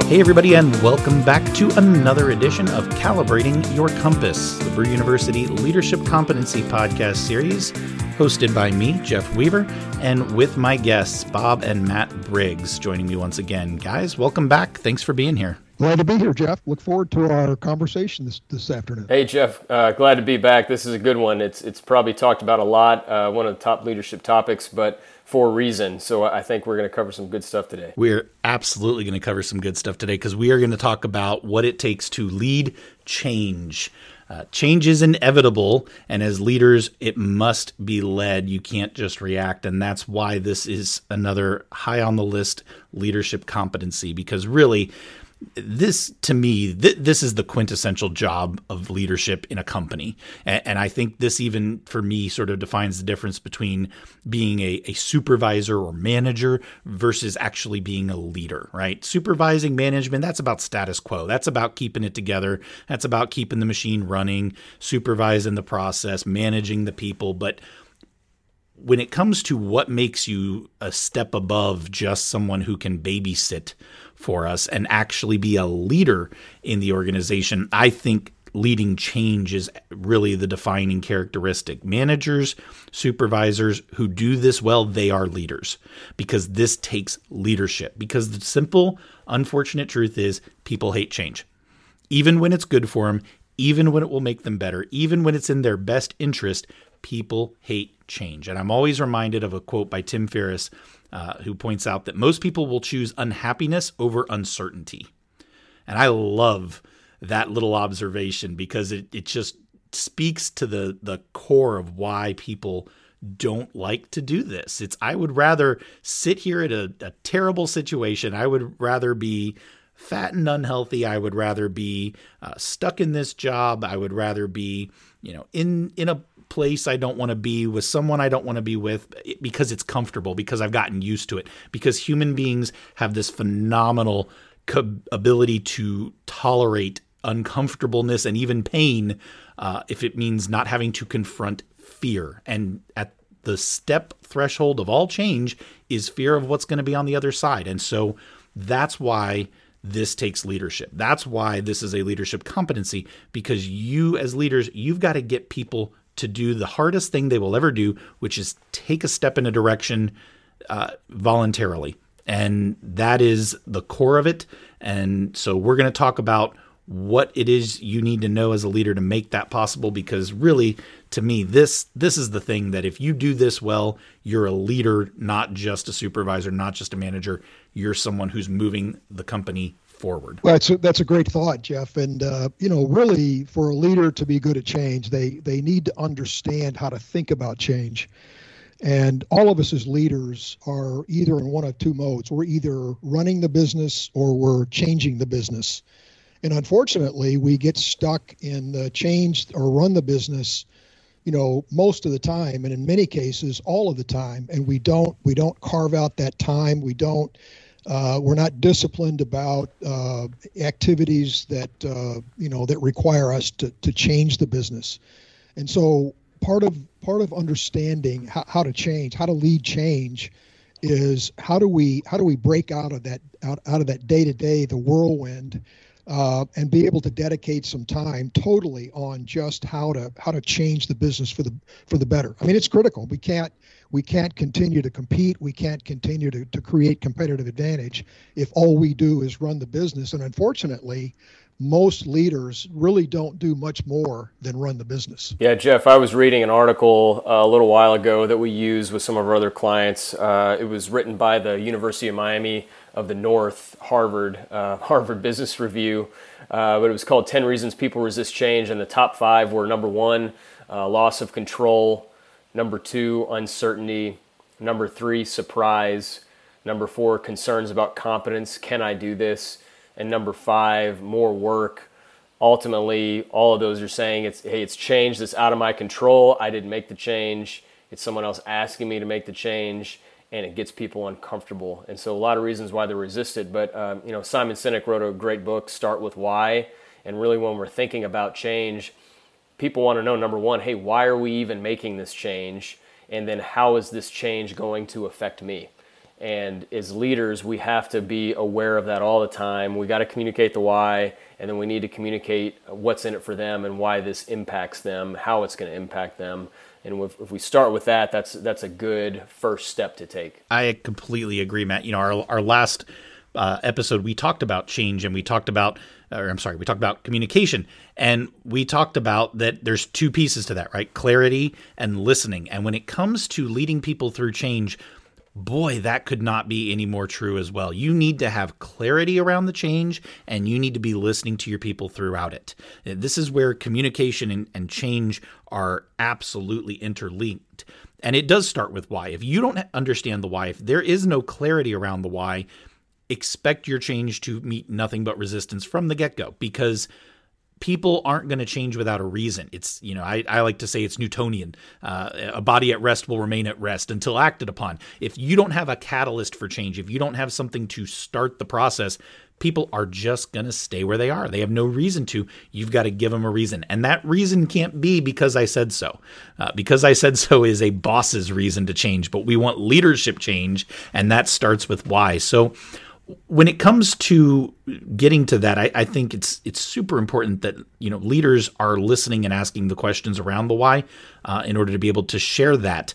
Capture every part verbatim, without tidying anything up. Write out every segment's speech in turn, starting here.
Hey everybody, and welcome back to another edition of Calibrating Your Compass, the Brew University Leadership Competency Podcast series, hosted by me, Jeff Weaver, and with my guests, Bob and Matt Briggs, joining me once again. Guys, welcome back. Thanks for being here. Glad to be here, Jeff. Look forward to our conversation this, this afternoon. Hey, Jeff. Uh, glad to be back. This is a good one. It's it's probably talked about a lot, uh, one of the top leadership topics, but for a reason. So I think we're going to cover some good stuff today. We're absolutely going to cover some good stuff today because we are going to talk about what it takes to lead change. Uh, change is inevitable, and as leaders, it must be led. You can't just react, and that's why this is another high on the list leadership competency, because really, This, to me, th- this is the quintessential job of leadership in a company. And, and I think this even, for me, sort of defines the difference between being a, a supervisor or manager versus actually being a leader, right? Supervising management, that's about status quo. That's about keeping it together. That's about keeping the machine running, supervising the process, managing the people. But when it comes to what makes you a step above just someone who can babysit for us and actually be a leader in the organization, I think leading change is really the defining characteristic. Managers, supervisors who do this well, they are leaders, because this takes leadership. Because the simple, unfortunate truth is people hate change. Even when it's good for them, even when it will make them better, even when it's in their best interest, people hate change. And I'm always reminded of a quote by Tim Ferriss, uh, who points out that most people will choose unhappiness over uncertainty. And I love that little observation because it, it just speaks to the, the core of why people don't like to do this. It's, I would rather sit here at a, a terrible situation. I would rather be fat and unhealthy. I would rather be uh, stuck in this job. I would rather be, you know, in, in a place I don't want to be with, someone I don't want to be with, because it's comfortable, because I've gotten used to it, because human beings have this phenomenal co- ability to tolerate uncomfortableness and even pain uh, if it means not having to confront fear. And at the step threshold of all change is fear of what's going to be on the other side. And so that's why this takes leadership. That's why this is a leadership competency, because you as leaders, you've got to get people to do the hardest thing they will ever do, which is take a step in a direction uh, voluntarily. And that is the core of it. And so we're going to talk about what it is you need to know as a leader to make that possible, because really, to me, this this is the thing that if you do this well, you're a leader, not just a supervisor, not just a manager. You're someone who's moving the company forward. Well, that's a, that's a great thought, Jeff. And, uh, you know, really for a leader to be good at change, they, they need to understand how to think about change. And all of us as leaders are either in one of two modes. We're either running the business or we're changing the business. And unfortunately, we get stuck in the change or run the business, you know, most of the time, and in many cases, all of the time. And we don't we don't carve out that time. We don't. Uh, we're not disciplined about uh, activities that uh, you know that require us to to change the business. And so part of part of understanding how, how to change, how to lead change, is how do we how do we break out of that out, out of that day to day, the whirlwind. Uh, and be able to dedicate some time totally on just how to how to change the business for the for the better. I mean, it's critical. We can't we can't continue to compete. We can't continue to, to create competitive advantage if all we do is run the business. And unfortunately, most leaders really don't do much more than run the business. Yeah, Jeff, I was reading an article uh, a little while ago that we use with some of our other clients. Uh, it was written by the University of Miami of the North, Harvard, uh, Harvard Business Review, uh, but it was called ten Reasons People Resist Change, and the top five were number one, uh, loss of control, number two, uncertainty, number three, surprise, number four, concerns about competence, can I do this, and number five, more work. Ultimately, all of those are saying, it's hey, it's change that's out of my control, I didn't make the change, it's someone else asking me to make the change, and it gets people uncomfortable. And so a lot of reasons why they resist it. But um, you know, Simon Sinek wrote a great book, Start With Why. And really when we're thinking about change, people want to know, number one, hey, why are we even making this change? And then how is this change going to affect me? And as leaders, we have to be aware of that all the time. We got to communicate the why, and then we need to communicate what's in it for them and why this impacts them, how it's going to impact them. And if, if we start with that, that's that's a good first step to take. I completely agree, Matt. You know, our our last uh, episode, we talked about change, and we talked about, or I'm sorry, we talked about communication, and we talked about that there's two pieces to that, right? Clarity and listening. And when it comes to leading people through change, boy, that could not be any more true as well. You need to have clarity around the change, and you need to be listening to your people throughout it. This is where communication and, and change are absolutely interlinked. And it does start with why. If you don't understand the why, if there is no clarity around the why, expect your change to meet nothing but resistance from the get-go, because people aren't going to change without a reason. It's, you know, I, I like to say it's Newtonian. Uh, a body at rest will remain at rest until acted upon. If you don't have a catalyst for change, if you don't have something to start the process, people are just going to stay where they are. They have no reason to. You've got to give them a reason. And that reason can't be because I said so. Uh, because I said so is a boss's reason to change, but we want leadership change, and that starts with why. So when it comes to getting to that, I, I think it's it's super important that, you know, leaders are listening and asking the questions around the why uh, in order to be able to share that.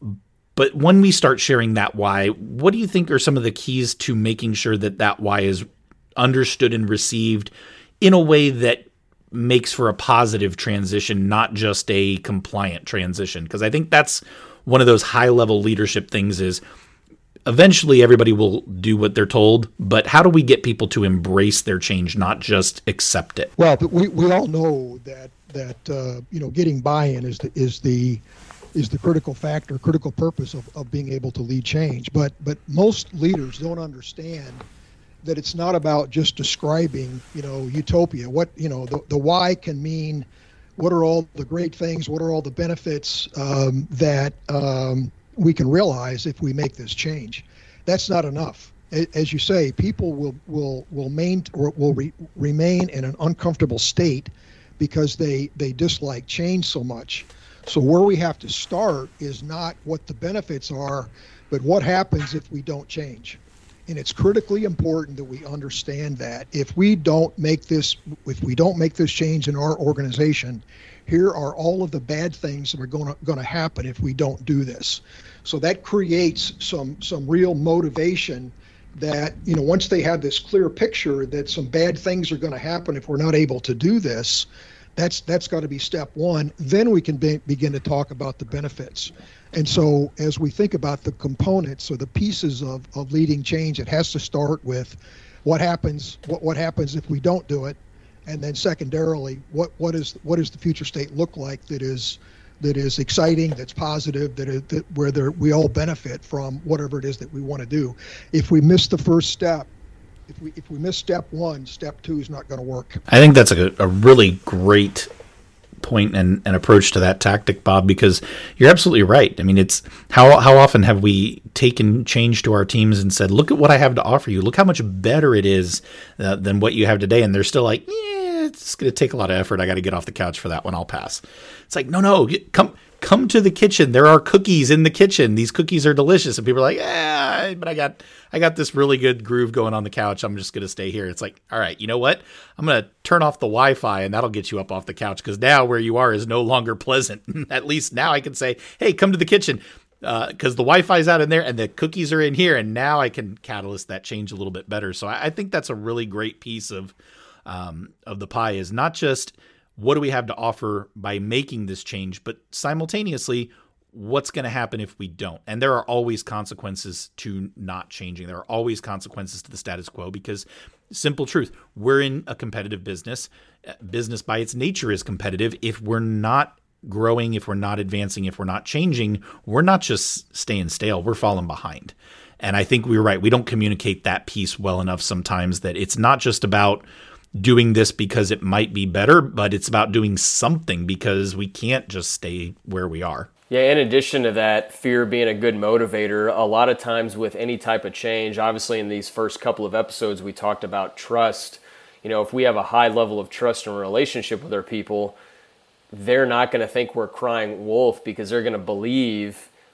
But when we start sharing that why, what do you think are some of the keys to making sure that that why is understood and received in a way that makes for a positive transition, not just a compliant transition? Because I think that's one of those high-level leadership things is, eventually, everybody will do what they're told, but how do we get people to embrace their change, not just accept it? Well, but we, we all know that that uh, you know, getting buy-in is the is the is the critical factor, critical purpose of, of being able to lead change. But but most leaders don't understand that it's not about just describing, you know, utopia. What, you know, the, the why can mean what are all the great things, what are all the benefits um, that um, we can realize if we make this change. That's not enough. As you say, people will will will main or will re, remain in an uncomfortable state because they they dislike change so much. So where we have to start is not what the benefits are, but what happens if we don't change. And it's critically important that we understand that if we don't make this if we don't make this change in our organization, here are all of the bad things that are going to going to happen if we don't do this. So that creates some some real motivation that, you know, once they have this clear picture that some bad things are going to happen if we're not able to do this, that's that's got to be step one. Then we can be, begin to talk about the benefits. And so as we think about the components or the pieces of, of leading change, it has to start with what happens what, what happens if we don't do it. And then secondarily, what, what is what does the future state look like that is that is exciting, that's positive, that, is, that where there, we all benefit from whatever it is that we want to do. If we miss the first step, if we if we miss step one, step two is not going to work. I think that's a, a really great point and, and approach to that tactic, Bob, because you're absolutely right. I mean, it's how how often have we taken change to our teams and said, look at what I have to offer you. Look how much better it is uh, than what you have today. And they're still like, yeah, it's going to take a lot of effort. I got to get off the couch for that one. I'll pass. It's like, no, no, get, come come to the kitchen. There are cookies in the kitchen. These cookies are delicious. And people are like, yeah, but I got I got this really good groove going on the couch. I'm just going to stay here. It's like, all right, you know what? I'm going to turn off the Wi-Fi and that'll get you up off the couch, because now where you are is no longer pleasant. At least now I can say, hey, come to the kitchen, because uh, the Wi-Fi is out in there and the cookies are in here. And now I can catalyst that change a little bit better. So I, I think that's a really great piece of um, of the pie, is not just what do we have to offer by making this change, but simultaneously, what's going to happen if we don't? And there are always consequences to not changing. There are always consequences to the status quo, because simple truth, we're in a competitive business. Business by its nature is competitive. If we're not growing, if we're not advancing, if we're not changing, we're not just staying stale, we're falling behind. And I think we were right. We don't communicate that piece well enough sometimes, that it's not just about doing this because it might be better, but it's about doing something, because we can't just stay where we are. Yeah, in addition to that, fear being a good motivator, a lot of times with any type of change, obviously in these first couple of episodes, we talked about trust. You know, if we have a high level of trust and relationship with our people, they're not going to think we're crying wolf, because they're going to believe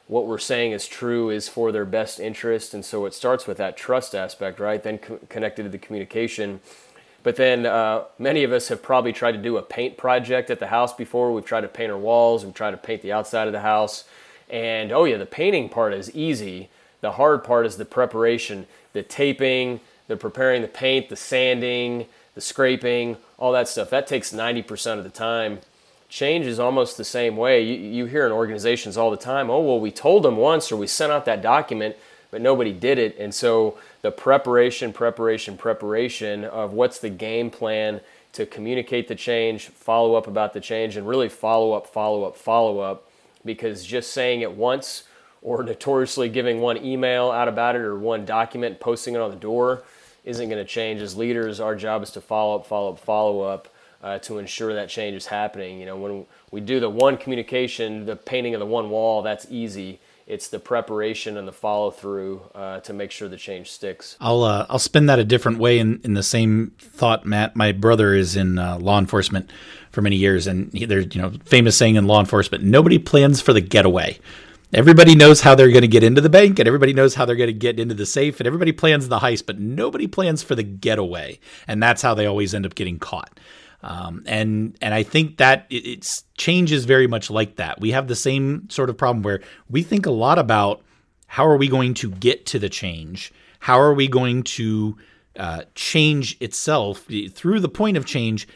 what we're saying is true is for their best interest. And so it starts with that trust aspect, right? Then co- connected to the communication. But then uh, many of us have probably tried to do a paint project at the house before. We've tried to paint our walls. We've tried to paint the outside of the house. And, oh yeah, the painting part is easy. The hard part is the preparation, the taping, the preparing the paint, the sanding, the scraping, all that stuff. That takes ninety percent of the time. Change is almost the same way. You, you hear in organizations all the time, oh, well, we told them once or we sent out that document, but nobody did it. And so the preparation, preparation, preparation of what's the game plan to communicate the change, follow up about the change, and really follow up, follow up, follow up, because just saying it once or notoriously giving one email out about it or one document, posting it on the door isn't going to change. As leaders, our job is to follow up, follow up, follow up uh, to ensure that change is happening. You know, when we do the one communication, the painting of the one wall, that's easy. It's the preparation and the follow through uh, to make sure the change sticks. I'll uh, I'll spin that a different way in, in the same thought, Matt. My brother is in uh, law enforcement for many years, and he, there's you know famous saying in law enforcement: nobody plans for the getaway. Everybody knows how they're going to get into the bank, and everybody knows how they're going to get into the safe, and everybody plans the heist, but nobody plans for the getaway, and that's how they always end up getting caught. Um, and and I think that it, it's change is very much like that. We have the same sort of problem where we think a lot about how are we going to get to the change? How are we going to uh, change itself? Through the point of change,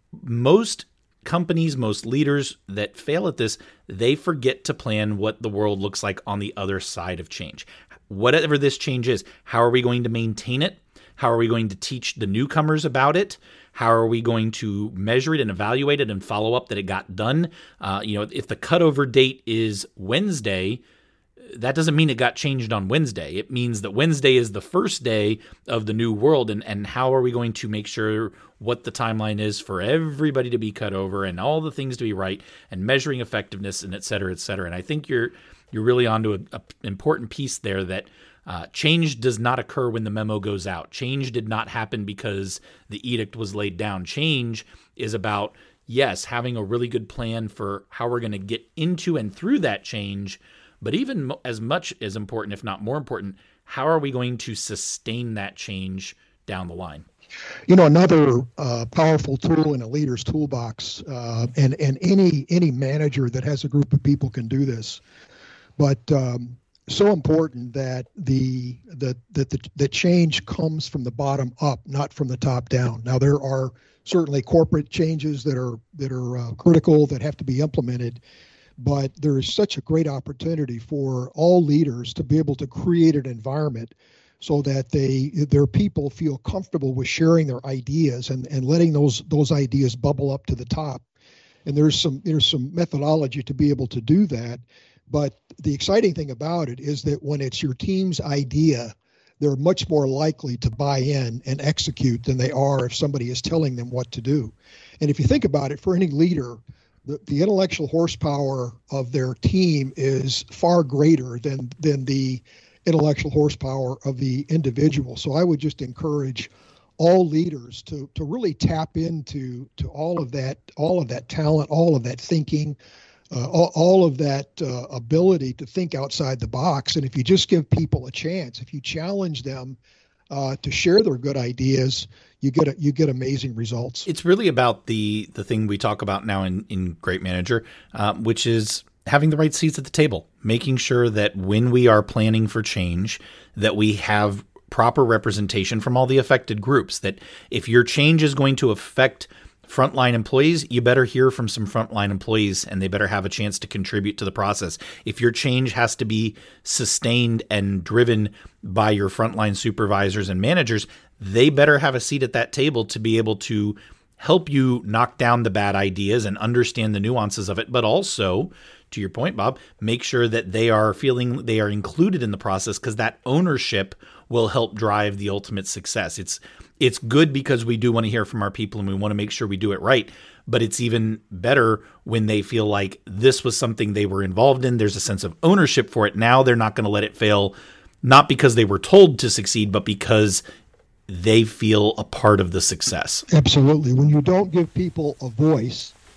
most companies, most leaders that fail at this, they forget to plan what the world looks like on the other side of change. Whatever this change is, how are we going to maintain it? How are we going to teach the newcomers about it? How are we going to measure it and evaluate it and follow up that it got done? Uh, you know, if the cutover date is Wednesday, that doesn't mean it got changed on Wednesday. It means that Wednesday is the first day of the new world. And, and how are we going to make sure what the timeline is for everybody to be cut over and all the things to be right and measuring effectiveness and et cetera, et cetera. And I think you're you're really onto an important piece there that Uh, change does not occur when the memo goes out. Change did not happen because the edict was laid down. Change is about, yes, having a really good plan for how we're going to get into and through that change, but even as much as important, if not more important, how are we going to sustain that change down the line? You know, another uh, powerful tool in a leader's toolbox, uh, and, and any any manager that has a group of people can do this, but um, so important that the that that the, the change comes from the bottom up, not from the top down. Now, there are certainly corporate changes that are that are uh, critical that have to be implemented, but there is such a great opportunity for all leaders to be able to create an environment so that they their people feel comfortable with sharing their ideas and, and letting those those ideas bubble up to the top. And there's some there's some methodology to be able to do that. But the exciting thing about it is that when it's your team's idea, they're much more likely to buy in and execute than they are if somebody is telling them what to do. And if you think about it, for any leader, the, the intellectual horsepower of their team is far greater than than the intellectual horsepower of the individual. So I would just encourage all leaders to to really tap into to all of that, all of that talent, all of that thinking, uh, all, all of that uh, ability to think outside the box. And if you just give people a chance, if you challenge them uh, to share their good ideas, you get a, you get amazing results. It's really about the the thing we talk about now in in Great Manager, uh, which is having the right seats at the table, making sure that when we are planning for change, that we have proper representation from all the affected groups, that if your change is going to affect frontline employees, you better hear from some frontline employees and they better have a chance to contribute to the process. If your change has to be sustained and driven by your frontline supervisors and managers, they better have a seat at that table to be able to help you knock down the bad ideas and understand the nuances of it, but also, to your point, Bob, make sure that they are feeling they are included in the process, because that ownership will help drive the ultimate success. It's it's good because we do want to hear from our people and we want to make sure we do it right, but it's even better when they feel like this was something they were involved in. There's a sense of ownership for it. Now they're not going to let it fail, not because they were told to succeed, but because they feel a part of the success. Absolutely. When you don't give people a voice,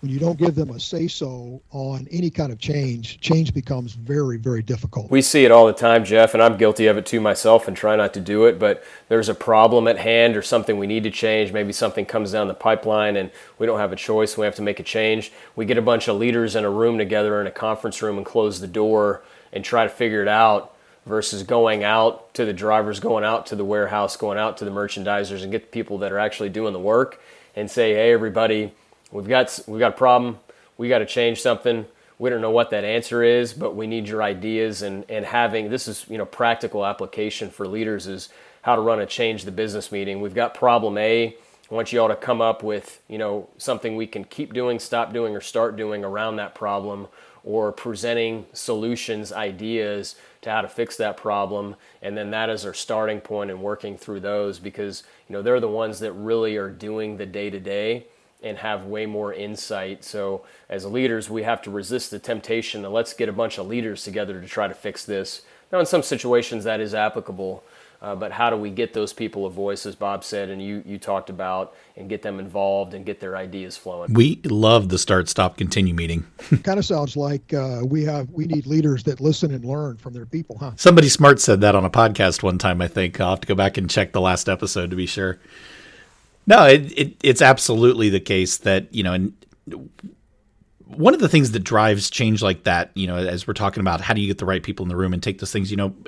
when you don't give them a say-so on any kind of change, change becomes very, very difficult. We see it all the time, Jeff, and I'm guilty of it too myself and try not to do it, but there's a problem at hand or something we need to change. Maybe something comes down the pipeline and we don't have a choice. We have to make a change. We get a bunch of leaders in a room together in a conference room and close the door and try to figure it out versus going out to the drivers, going out to the warehouse, going out to the merchandisers and get the people that are actually doing the work and say, hey, everybody, We've got we've got a problem. We got to change something. We don't know what that answer is, but we need your ideas. And, and having this is you know practical application for leaders is how to run a change the business meeting. We've got problem A. I want you all to come up with you know something we can keep doing, stop doing, or start doing around that problem, or presenting solutions, ideas to how to fix that problem. And then that is our starting point and working through those because you know they're the ones that really are doing the day to day and have way more insight. So as leaders, we have to resist the temptation to let's get a bunch of leaders together to try to fix this. Now, in some situations that is applicable, uh, but how do we get those people a voice, as Bob said, and you you talked about, and get them involved and get their ideas flowing? We love the start, stop, continue meeting. Kind of sounds like uh, we have we need leaders that listen and learn from their people, huh? Somebody smart said that on a podcast one time, I think. I'll have to go back and check the last episode to be sure. No, it, it, it's absolutely the case that, you know, and one of the things that drives change like that, you know, as we're talking about how do you get the right people in the room and take those things, you know,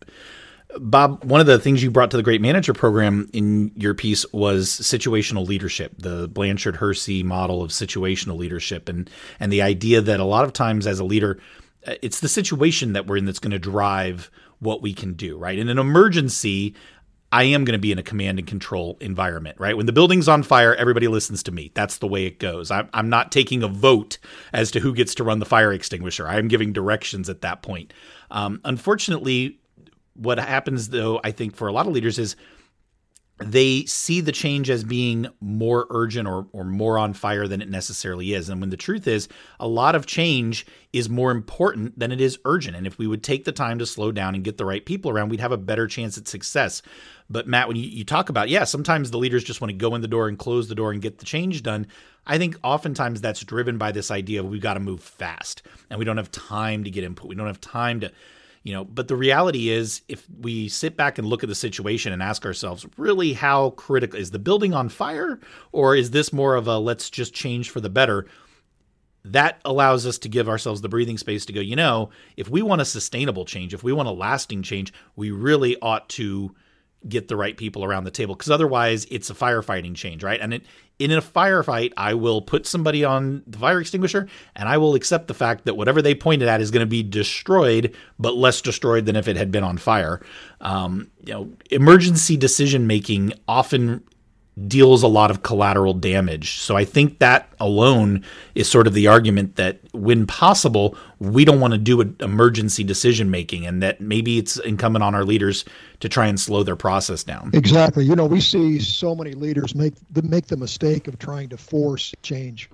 Bob, one of the things you brought to the Great Manager program in your piece was situational leadership, the Blanchard-Hersey model of situational leadership, and and the idea that a lot of times as a leader, it's the situation that we're in that's going to drive what we can do, right? In an emergency, I am going to be in a command and control environment, right? When the building's on fire, everybody listens to me. That's the way it goes. I'm, I'm not taking a vote as to who gets to run the fire extinguisher. I am giving directions at that point. Um, unfortunately, what happens, though, I think for a lot of leaders is they see the change as being more urgent or, or more on fire than it necessarily is. And when the truth is, a lot of change is more important than it is urgent. And if we would take the time to slow down and get the right people around, we'd have a better chance at success. But Matt, when you, you talk about, yeah, sometimes the leaders just want to go in the door and close the door and get the change done. I think oftentimes that's driven by this idea of we've got to move fast and we don't have time to get input. We don't have time to, you know, but the reality is if we sit back and look at the situation and ask ourselves, really, how critical is the building on fire, or is this more of a let's just change for the better? That allows us to give ourselves the breathing space to go, you know, if we want a sustainable change, if we want a lasting change, we really ought to get the right people around the table, because otherwise it's a firefighting change, right? And it, in a firefight, I will put somebody on the fire extinguisher and I will accept the fact that whatever they pointed at is going to be destroyed, but less destroyed than if it had been on fire. Um, you know, emergency decision making often deals a lot of collateral damage. So I think that alone is sort of the argument that when possible, we don't want to do an emergency decision making, and that maybe it's incumbent on our leaders to try and slow their process down. Exactly. You know, we see so many leaders make the, make the mistake of trying to force change.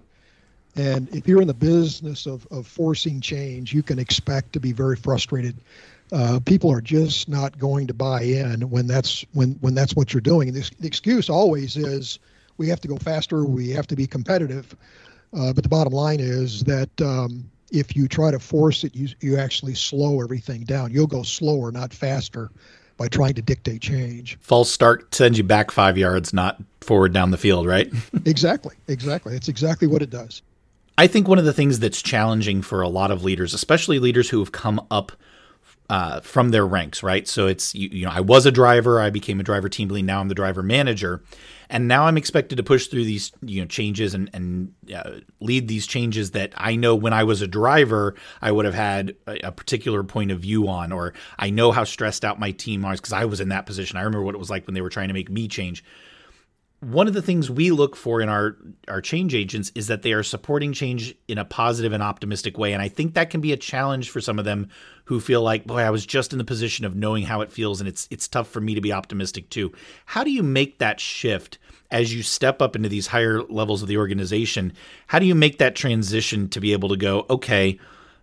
And if you're in the business of, of forcing change, you can expect to be very frustrated. Uh, people are just not going to buy in when that's when when that's what you're doing. And the, the excuse always is we have to go faster, we have to be competitive. Uh, but the bottom line is that um, if you try to force it, you you actually slow everything down. You'll go slower, not faster, by trying to dictate change. False start sends you back five yards, not forward down the field, right? Exactly, exactly. It's exactly what it does. I think one of the things that's challenging for a lot of leaders, especially leaders who have come up Uh, from their ranks, right? So it's, you, you know, I was a driver, I became a driver team lead, now I'm the driver manager, and now I'm expected to push through these, you know, changes and, and uh, lead these changes that I know when I was a driver, I would have had a, a particular point of view on, or I know how stressed out my team was because I was in that position. I remember what it was like when they were trying to make me change. One of the things we look for in our, our change agents is that they are supporting change in a positive and optimistic way. And I think that can be a challenge for some of them who feel like, boy, I was just in the position of knowing how it feels, and it's it's tough for me to be optimistic too. How do you make that shift as you step up into these higher levels of the organization? How do you make that transition to be able to go, okay,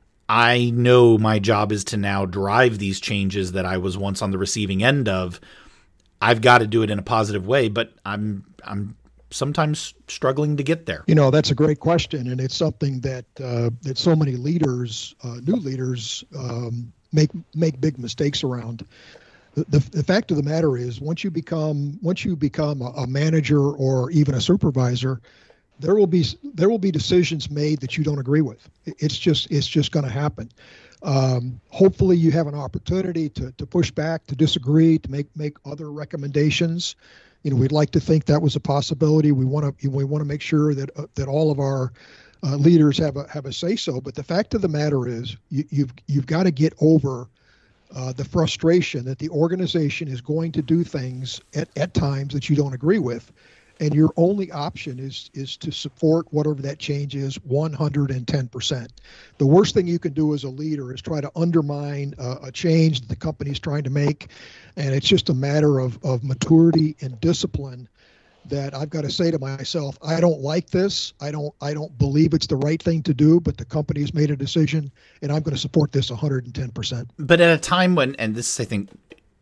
I know my job is to now drive these changes that I was once on the receiving end of. I've got to do it in a positive way, but I'm I'm sometimes struggling to get there? You know, that's a great question, and it's something that uh, that so many leaders, uh, new leaders, um, make make big mistakes around. The, the, the fact of the matter is, once you become once you become a, a manager or even a supervisor, there will be there will be decisions made that you don't agree with. It's just it's just going to happen. Um, hopefully, you have an opportunity to to push back, to disagree, to make make other recommendations. You know, we'd like to think that was a possibility. We want to we want to make sure that uh, that all of our uh, leaders have a have a say so. But the fact of the matter is, you, you've you've got to get over uh, the frustration that the organization is going to do things at, at times that you don't agree with, and your only option is is to support whatever that change is one hundred ten percent. The worst thing you can do as a leader is try to undermine uh, a change that the company's trying to make, and it's just a matter of of maturity and discipline that I've got to say to myself, I don't like this. I don't I don't believe it's the right thing to do, but the company's made a decision, and I'm going to support this one hundred ten percent. But at a time when, and this I think,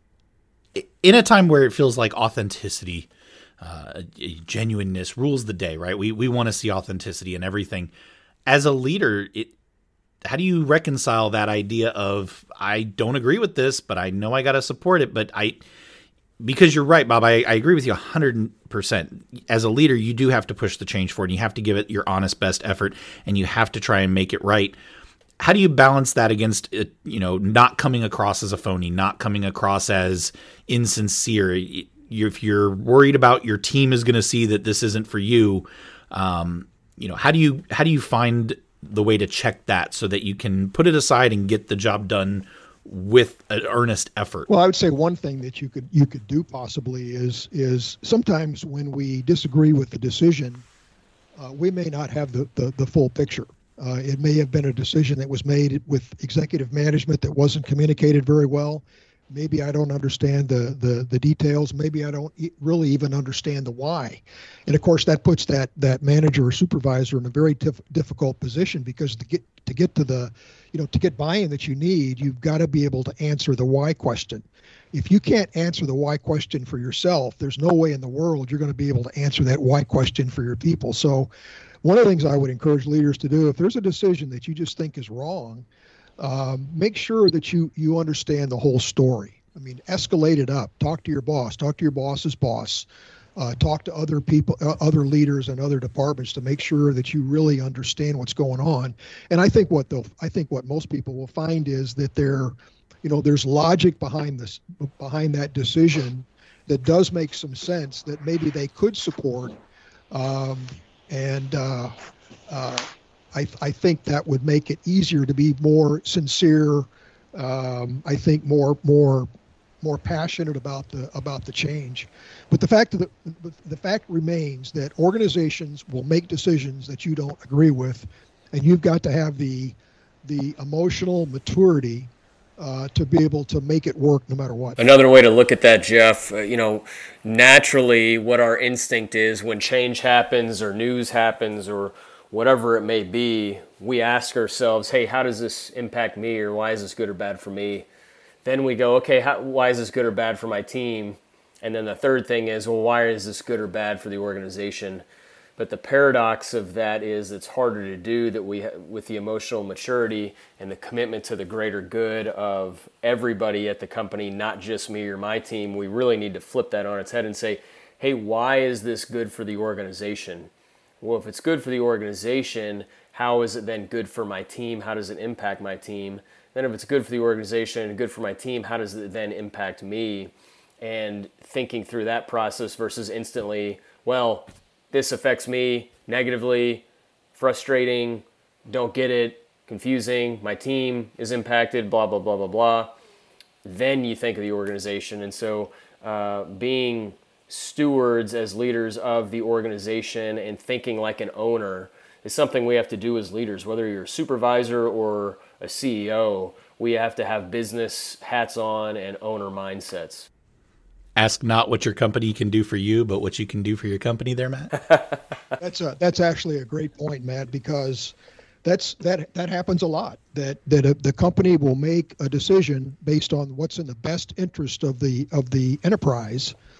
in a time where it feels like authenticity, uh, genuineness rules the day, right? We we want to see authenticity in everything. As a leader, it how do you reconcile that idea of, I don't agree with this, but I know I got to support it, but I, because you're right, Bob, I, I agree with you one hundred percent. As a leader, you do have to push the change forward, and you have to give it your honest best effort, and you have to try and make it right. How do you balance that against it, you know, not coming across as a phony, not coming across as insincere? If you're worried about your team is going to see that this isn't for you, um, you know, how do you how do you find the way to check that so that you can put it aside and get the job done with an earnest effort? Well, I would say one thing that you could you could do possibly is is sometimes when we disagree with the decision, uh, we may not have the, the, the full picture. Uh, it may have been a decision that was made with executive management that wasn't communicated very well. Maybe I don't understand the, the, the details. Maybe I don't e- really even understand the why. And of course, that puts that that manager or supervisor in a very tif- difficult position, because to get to get to the, you know, to get buy-in that you need, you've got to be able to answer the why question. If you can't answer the why question for yourself, there's no way in the world you're going to be able to answer that why question for your people. So one of the things I would encourage leaders to do, if there's a decision that you just think is wrong, Um, make sure that you you understand the whole story. I mean, escalate it up. Talk to your boss. Talk to your boss's boss. Uh, talk to other people, uh, other leaders, and other departments to make sure that you really understand what's going on. And I think what they'll, I think what most people will find is that there, you know, there's logic behind this, behind that decision that does make some sense that maybe they could support, um, and. Uh, uh, I, I think that would make it easier to be more sincere. Um, I think more more more passionate about the about the change. But the fact of the the fact remains that organizations will make decisions that you don't agree with, and you've got to have the the emotional maturity uh, to be able to make it work no matter what. Another way to look at that, Jeff, uh, you know, naturally, what our instinct is when change happens or news happens or whatever it may be, we ask ourselves, hey, how does this impact me, or why is this good or bad for me? Then we go, okay, how, why is this good or bad for my team? And then the third thing is, well, why is this good or bad for the organization? But the paradox of that is it's harder to do that we, with the emotional maturity and the commitment to the greater good of everybody at the company, not just me or my team. We really need to flip that on its head and say, hey, why is this good for the organization? Well, if it's good for the organization, how is it then good for my team? How does it impact my team? Then if it's good for the organization and good for my team, how does it then impact me? And thinking through that process versus instantly, well, this affects me negatively, frustrating, don't get it, confusing, my team is impacted, blah, blah, blah, blah, blah. Then you think of the organization. And so uh, being stewards as leaders of the organization and thinking like an owner is something we have to do as leaders. Whether you're a supervisor or a C E O, we have to have business hats on and owner mindsets. Ask not what your company can do for you, but what you can do for your company there, Matt. That's a, that's actually a great point, Matt, because that's that that happens a lot. That that a, the company will make a decision based on what's in the best interest of the of the enterprise.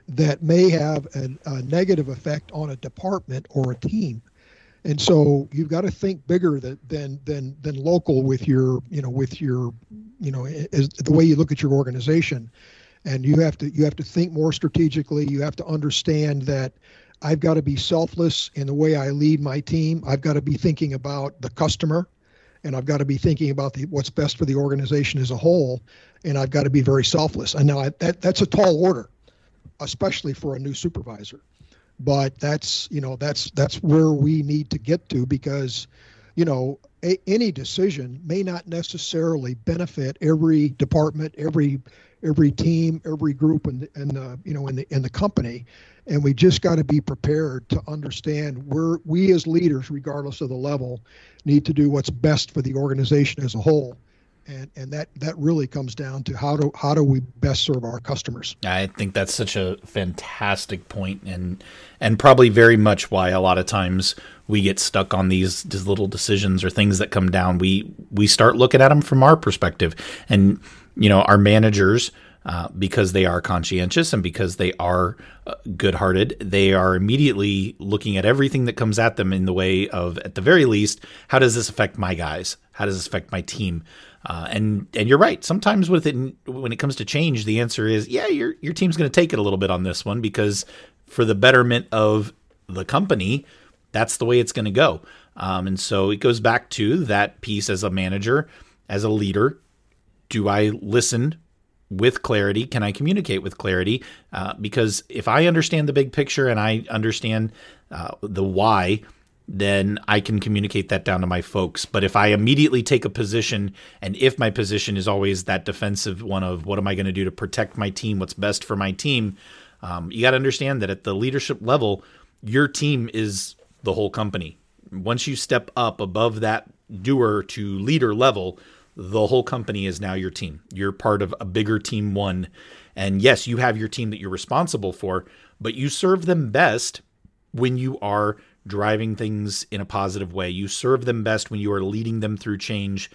that may have an, a negative effect on a department or a team. And so you've got to think bigger than than than, than local with your, you know, with your, you know, as, the way you look at your organization. And you have to you have to think more strategically. You have to understand that I've got to be selfless in the way I lead my team. I've got to be thinking about the customer, and I've got to be thinking about the, what's best for the organization as a whole. And I've got to be very selfless. And now I, that that's a tall order, especially for a new supervisor. But that's, you know, that's that's where we need to get to, because, you know, a, any decision may not necessarily benefit every department, every every team, every group in the, in the you know in the in the company, and we just got to be prepared to understand where we as leaders, regardless of the level, need to do what's best for the organization as a whole. And and that, that really comes down to how do how do we best serve our customers. I think that's such a fantastic point, and and probably very much why a lot of times we get stuck on these, these little decisions or things that come down. We we start looking at them from our perspective, and you know our managers, uh, because they are conscientious and because they are uh, good-hearted, they are immediately looking at everything that comes at them in the way of, at the very least, how does this affect my guys? How does this affect my team? Uh, and and you're right. Sometimes with it, when it comes to change, the answer is, yeah, your your team's going to take it a little bit on this one, because for the betterment of the company, that's the way it's going to go. Um, and so it goes back to that piece as a manager, as a leader. Do I listen with clarity? Can I communicate with clarity? Uh, because if I understand the big picture and I understand uh, the why, then I can communicate that down to my folks. But if I immediately take a position, and if my position is always that defensive one of what am I going to do to protect my team, what's best for my team, um, you got to understand that at the leadership level, your team is the whole company. Once you step up above that doer to leader level, the whole company is now your team. You're part of a bigger team one. And yes, you have your team that you're responsible for, but you serve them best when you are driving things in a positive way. You serve them best when you are leading them through change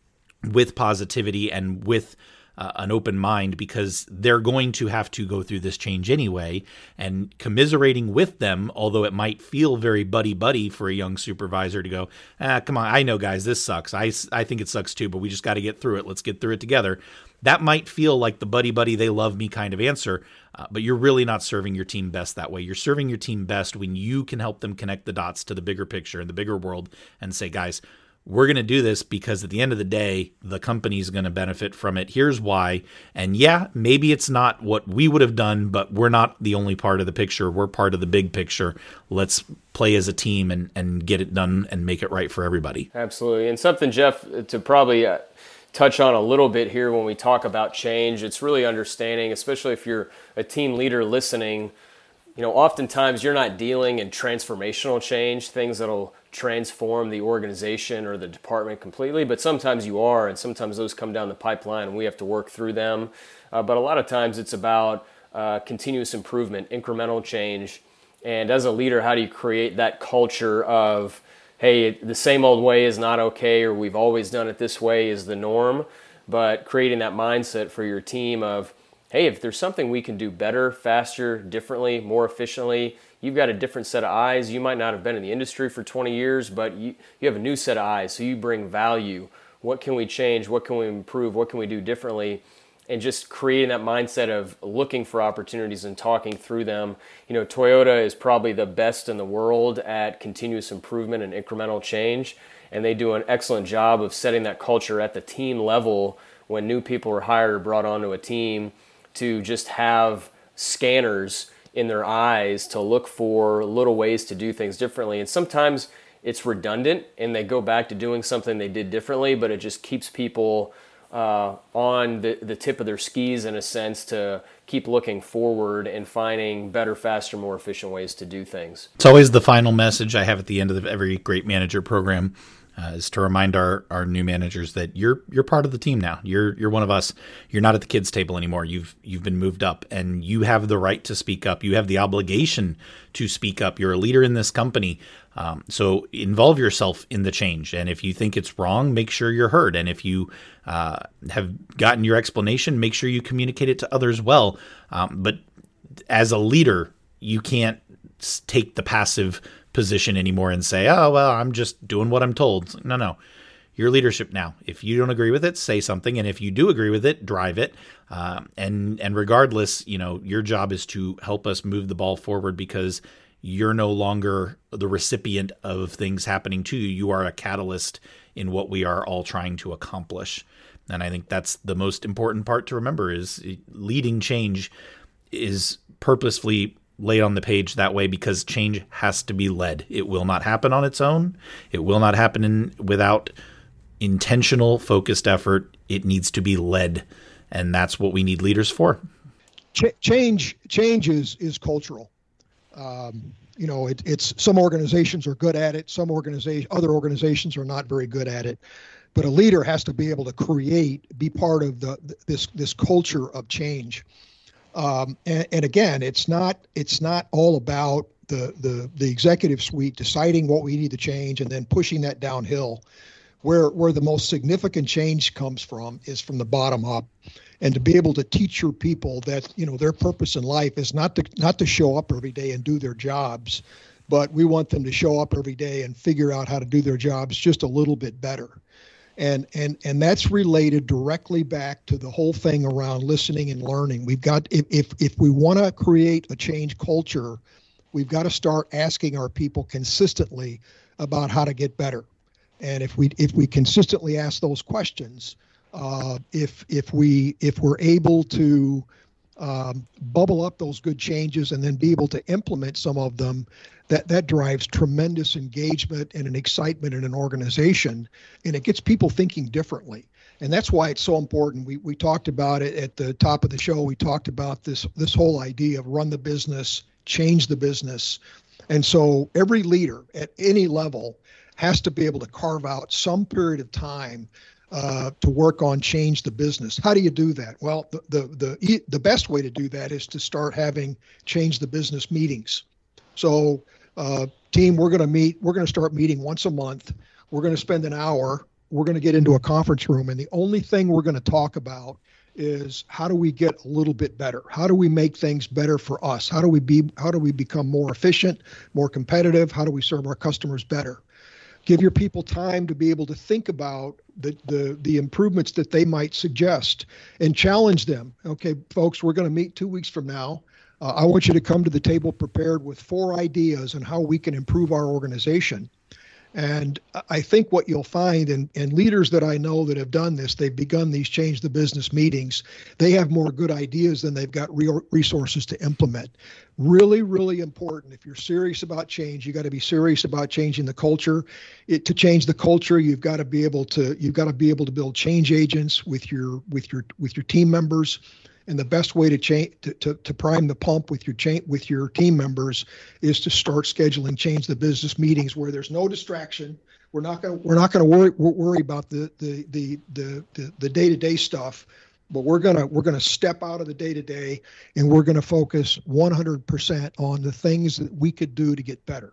with positivity and with uh, an open mind, because they're going to have to go through this change anyway. And commiserating with them, although it might feel very buddy-buddy for a young supervisor to go, ah, come on, I know, guys, this sucks. I, I think it sucks too, but we just got to get through it. Let's get through it together. That might feel like the buddy-buddy, they love me kind of answer, uh, but you're really not serving your team best that way. You're serving your team best when you can help them connect the dots to the bigger picture and the bigger world and say, guys, we're going to do this because at the end of the day, the company's going to benefit from it. Here's why. And yeah, maybe it's not what we would have done, but we're not the only part of the picture. We're part of the big picture. Let's play as a team and, and get it done and make it right for everybody. Absolutely. And something, Jeff, to probably uh, touch on a little bit here when we talk about change, it's really understanding, especially if you're a team leader listening, you know, oftentimes you're not dealing in transformational change, things that'll transform the organization or the department completely, but sometimes you are, and sometimes those come down the pipeline and we have to work through them. Uh, but a lot of times it's about uh, continuous improvement, incremental change. And as a leader, how do you create that culture of, hey, the same old way is not okay, or we've always done it this way is the norm, but creating that mindset for your team of, hey, if there's something we can do better, faster, differently, more efficiently, you've got a different set of eyes. You might not have been in the industry for twenty years, but you, you have a new set of eyes, so you bring value. What can we change? What can we improve? What can we do differently? And just creating that mindset of looking for opportunities and talking through them. You know, Toyota is probably the best in the world at continuous improvement and incremental change, and they do an excellent job of setting that culture at the team level when new people are hired or brought onto a team, to just have scanners in their eyes to look for little ways to do things differently. And sometimes it's redundant and they go back to doing something they did differently, but it just keeps people uh, on the, the tip of their skis in a sense to keep looking forward and finding better, faster, more efficient ways to do things. It's always the final message I have at the end of every Great Manager program. Uh, is to remind our, our new managers that you're you're part of the team now. You're you're one of us. You're not at the kids' table anymore. You've you've been moved up, and you have the right to speak up. You have the obligation to speak up. You're a leader in this company, um, so involve yourself in the change. And if you think it's wrong, make sure you're heard. And if you uh, have gotten your explanation, make sure you communicate it to others well. Um, but as a leader, you can't take the passive position anymore and say, oh, well, I'm just doing what I'm told. No, no. Your leadership now. If you don't agree with it, say something. And if you do agree with it, drive it. Um, and and regardless, you know, your job is to help us move the ball forward, because you're no longer the recipient of things happening to you. You are a catalyst in what we are all trying to accomplish. And I think that's the most important part to remember, is leading change is purposefully laid on the page that way, because change has to be led. It will not happen on its own. It will not happen in, without intentional, focused effort. It needs to be led. And that's what we need leaders for. Ch- change change is, is cultural. Um, you know, it, it's some organizations are good at it. Some organization, other organizations are not very good at it. But a leader has to be able to create, be part of the this this culture of change. Um, and, and again, it's not it's not all about the the the executive suite deciding what we need to change and then pushing that downhill. Where where the most significant change comes from is from the bottom up, and to be able to teach your people that, you know, their purpose in life is not to not to show up every day and do their jobs, but we want them to show up every day and figure out how to do their jobs just a little bit better. And and and that's related directly back to the whole thing around listening and learning. We've got, if if, if we want to create a change culture, we've got to start asking our people consistently about how to get better. And if we if we consistently ask those questions, uh, if if we if we're able to um, bubble up those good changes and then be able to implement some of them, that that drives tremendous engagement and an excitement in an organization, and it gets people thinking differently. And that's why it's so important. We we talked about it at the top of the show. We talked about this this whole idea of run the business, change the business. And so every leader at any level has to be able to carve out some period of time uh, to work on change the business. How do you do that? Well, the, the the the best way to do that is to start having change the business meetings. So, uh, team, we're going to meet. We're going to start meeting once a month. We're going to spend an hour. We're going to get into a conference room, and the only thing we're going to talk about is how do we get a little bit better? How do we make things better for us? How do we be? How do we become more efficient, more competitive? How do we serve our customers better? Give your people time to be able to think about the, the, the improvements that they might suggest and challenge them. Okay, folks, we're going to meet two weeks from now. Uh, I want you to come to the table prepared with four ideas on how we can improve our organization. And I think what you'll find, and, and leaders that I know that have done this, they've begun these change the business meetings. They have more good ideas than they've got real resources to implement. Really, really important. If you're serious about change, you got to be serious about changing the culture. It, to change the culture, you've got to be able to you've got to be able to build change agents with your with your with your team members. And the best way to change to, to, to prime the pump with your cha- with your team members is to start scheduling change the business meetings where there's no distraction. We're not going we're not going to worry worry about the the the the the, the day-to-day stuff, but we're gonna we're gonna step out of the day-to-day and we're going to focus one hundred percent on the things that we could do to get better.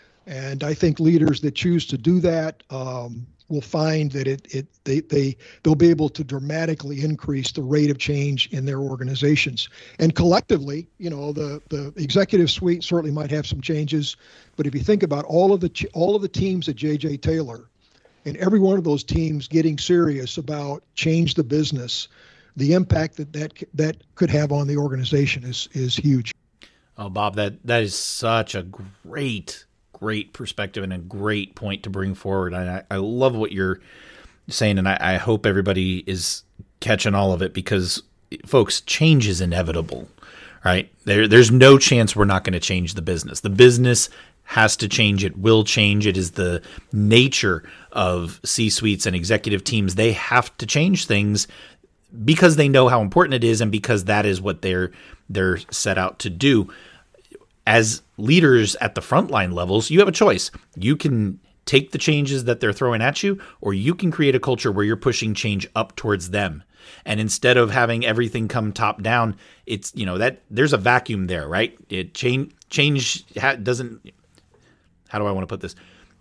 And I think leaders that choose to do that um, will find that it it they they they'll be able to dramatically increase the rate of change in their organizations. And collectively, you know, the the executive suite certainly might have some changes, but if you think about all of the all of the teams at J J Taylor, and every one of those teams getting serious about change the business, the impact that that that could have on the organization is is huge. Oh, Bob, that that is such a great. Great perspective and a great point to bring forward. I, I love what you're saying, and I, I hope everybody is catching all of it, because, folks, change is inevitable, right? There, there's no chance we're not going to change the business. The business has to change. It will change. It is the nature of C-suites and executive teams. They have to change things because they know how important it is and because that is what they're they're set out to do. As leaders at the frontline levels, you have a choice. You can take the changes that they're throwing at you, or you can create a culture where you're pushing change up towards them. And instead of having everything come top down, it's, you know, that there's a vacuum there, right? It change change ha- doesn't. How do I want to put this?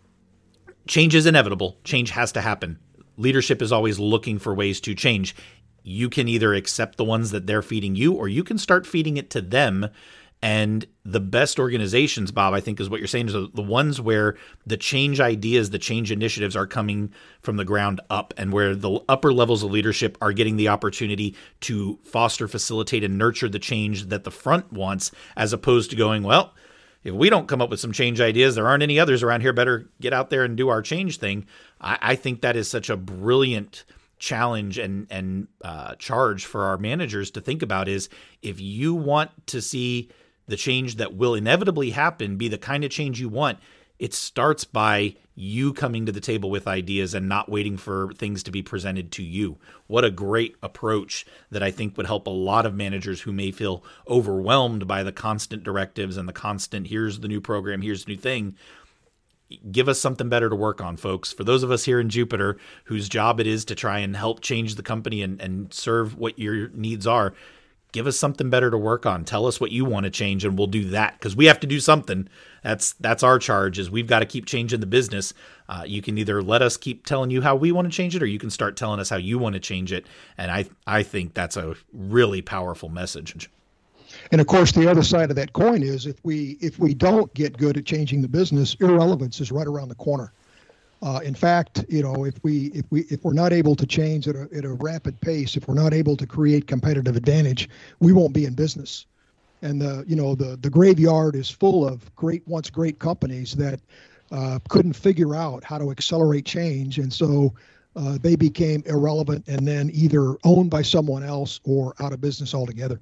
Change is inevitable. Change has to happen. Leadership is always looking for ways to change. you can either accept the ones that they're feeding you, or you can start feeding it to them. And the best organizations, Bob, I think is what you're saying, is the ones where the change ideas, the change initiatives are coming from the ground up, and where the upper levels of leadership are getting the opportunity to foster, facilitate, and nurture the change that the front wants, as opposed to going, well, if we don't come up with some change ideas, there aren't any others around here, better get out there and do our change thing. I, I think that is such a brilliant challenge and, and uh, charge for our managers to think about, is if you want to see the change that will inevitably happen be the kind of change you want, it starts by you coming to the table with ideas and not waiting for things to be presented to you. What a great approach that I think would help a lot of managers who may feel overwhelmed by the constant directives and the constant, here's the new program, here's the new thing. Give us something better to work on, folks. For those of us here in Jupiter whose job it is to try and help change the company and, and serve what your needs are, give us something better to work on. Tell us what you want to change, and we'll do that, because we have to do something. That's that's our charge, is we've got to keep changing the business. Uh, you can either let us keep telling you how we want to change it, or you can start telling us how you want to change it. And I I think that's a really powerful message. And of course, the other side of that coin is if we if we don't get good at changing the business, irrelevance is right around the corner. Uh, in fact, you know, if we if we if we're not able to change at a at a rapid pace, if we're not able to create competitive advantage, we won't be in business. And the you know the the graveyard is full of great once great companies that uh, couldn't figure out how to accelerate change, and so uh, they became irrelevant and then either owned by someone else or out of business altogether.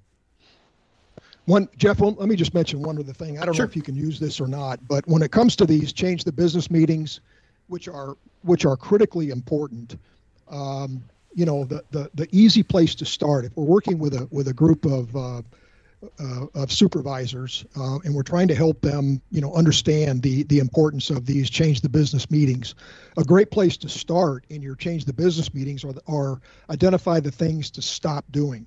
One, Jeff, let me just mention one other thing. I don't Sure. know if you can use this or not, but when it comes to these change the business meetings, which are which are critically important, um, you know, the, the the easy place to start, if we're working with a with a group of uh, uh, of supervisors uh, and we're trying to help them, you know, understand the the importance of these change the business meetings, a great place to start in your change the business meetings are are identify the things to stop doing.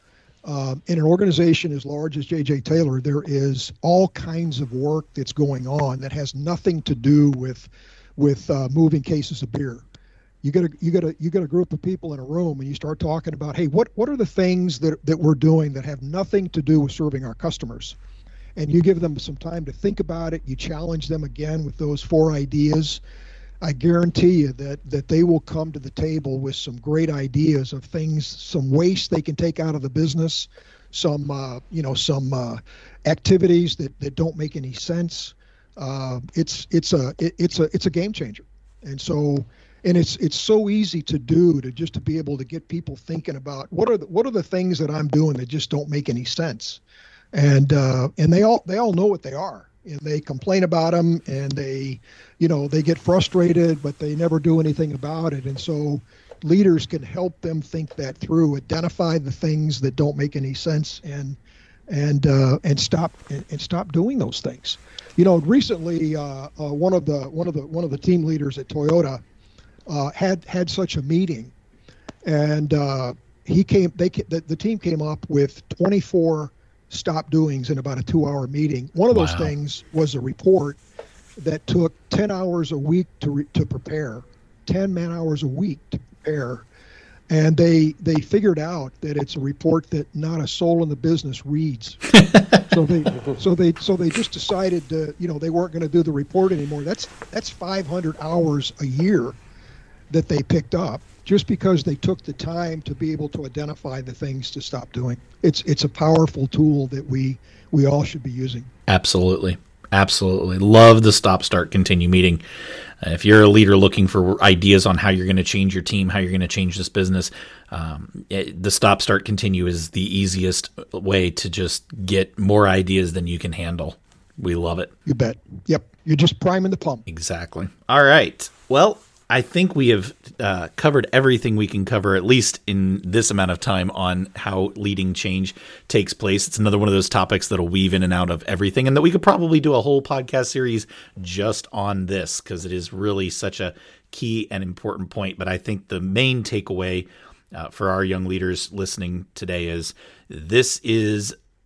Um, in an organization as large as J J Taylor, there is all kinds of work that's going on that has nothing to do with with uh, moving cases of beer. You get a you get a you get a group of people in a room and you start talking about, hey, what what are the things that that we're doing that have nothing to do with serving our customers? And you give them some time to think about it. You challenge them again with those four ideas. I guarantee you that that they will come to the table with some great ideas of things, some waste they can take out of the business, some uh, you know some uh, activities that, that don't make any sense. Uh, it's it's a it, it's a it's a game changer, and so and it's it's so easy to do to just to be able to get people thinking about what are the, what are the things that I'm doing that just don't make any sense, and uh, and they all they all know what they are. And they complain about them, and they, you know, they get frustrated, but they never do anything about it. And so leaders can help them think that through, identify the things that don't make any sense, and and uh, and stop and, and stop doing those things. You know, recently uh, uh, one of the one of the one of the team leaders at Toyota uh, had had such a meeting, and uh, he came. They the, the team came up with twenty-four stop doings in about a two-hour meeting. One of those Wow. things was a report that took ten hours a week to re, to prepare, ten man hours a week to prepare, and they they figured out that it's a report that not a soul in the business reads. so they so they so they just decided to, you know, they weren't going to do the report anymore. That's that's five hundred hours a year that they picked up, just because they took the time to be able to identify the things to stop doing. It's it's a powerful tool that we we all should be using. Absolutely. Absolutely. Love the stop, start, continue meeting. Uh, if you're a leader looking for ideas on how you're going to change your team, how you're going to change this business, um, it, the stop, start, continue is the easiest way to just get more ideas than you can handle. We love it. You bet. Yep. You're just priming the pump. Exactly. All right. Well, I think we have uh, covered everything we can cover, at least in this amount of time, on how leading change takes place. It's another one of those topics that'll weave in and out of everything, and that we could probably do a whole podcast series just on this, because it is really such a key and important point. But I think the main takeaway uh, for our young leaders listening today is this is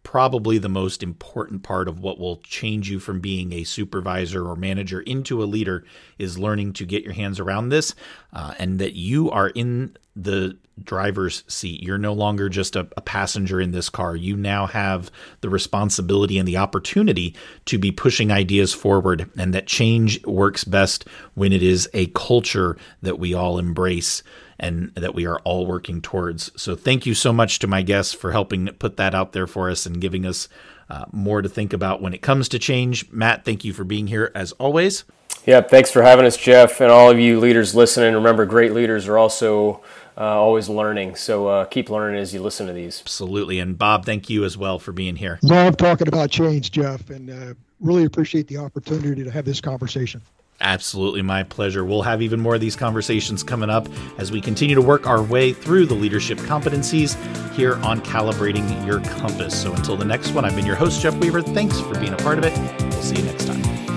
probably the most important part of what will change you from being a supervisor or manager into a leader is learning to get your hands around this, uh, and that you are in the driver's seat. You're no longer just a, a passenger in this car. You now have the responsibility and the opportunity to be pushing ideas forward, and that change works best when it is a culture that we all embrace and that we are all working towards. So thank you so much to my guests for helping put that out there for us and giving us uh, more to think about when it comes to change. Matt, thank you for being here as always. Yeah, thanks for having us, Jeff, and all of you leaders listening. Remember, great leaders are also uh, always learning, so uh, keep learning as you listen to these. Absolutely. And Bob, thank you as well for being here. Love talking about change, Jeff, and uh, really appreciate the opportunity to have this conversation. Absolutely, my pleasure. We'll have even more of these conversations coming up as we continue to work our way through the leadership competencies here on Calibrating Your Compass. So until the next one, I've been your host, Jeff Weaver. Thanks for being a part of it. We'll see you next time.